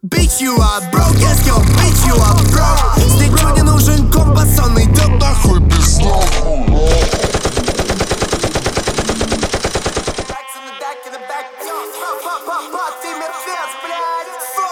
Bitch, you are broke, yes, yo, bitch, you are broke. Стыку не нужен компас, он идет нахуй без ног. Ты мертвец, блядь,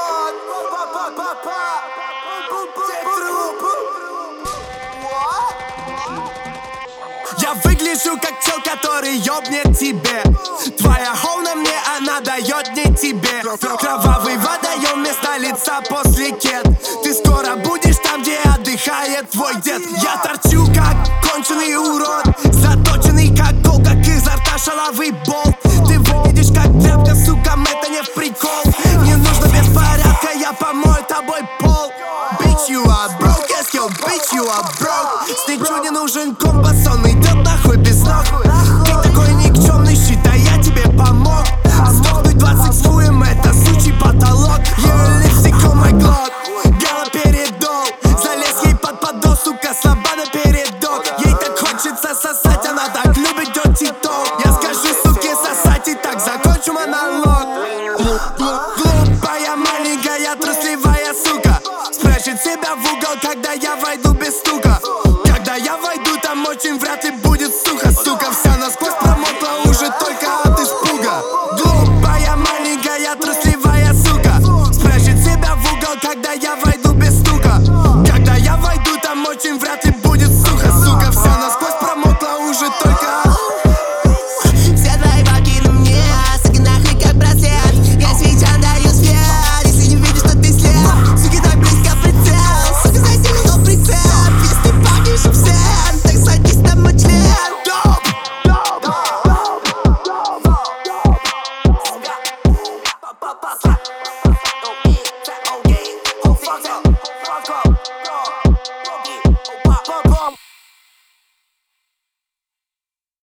я выгляжу как чел, который ёбнет тебе. Твоя хоу на мне, она дает не тебе. Кровавый водоем вместо лица после кет. Ты скоро будешь там, где отдыхает твой дед. Я торчу как конченый урод, заточенный как гол, как изо рта шаловый болт. Ты выглядишь как тряпка, сука, это не в прикол. Не нужно беспорядка, я помою тобой пол. Bitch, you are broke, yes, yo, bitch, you are broke. Стыку не нужен компас, он идет нахуй без ног. Ты такой никчемный щит, а я тебе помог. Сдохнуть 20 с хуем, это сучий потолок. Your lipstick on my Glock, галоперидол. Залез ей под подол, сука, слаба напередок. Ей так хочется сосать, она так любит dirty talk. Я скажу, суке, сосать и так закончу монолог. Глупая, маленькая, трусливая сука спрячет себя в угол, когда я войду без стука. Когда я войду, там очень вряд ли будет сухо. Сука вся насквозь промокла уже только от испуга. Глупая, маленькая, трусливая сука спрячет себя в угол, когда я войду без стука. Когда я войду, там очень вряд ли будет сухо. Сука вся насквозь промокла уже только от... Все твои бабки на мне, суки нахуй как браслет. Я свечан даю свет, если не видишь, что ты слеп. Суки так близко прицел, сука засилил прицеп. Если ты пахнешь всем, так садись на мой член.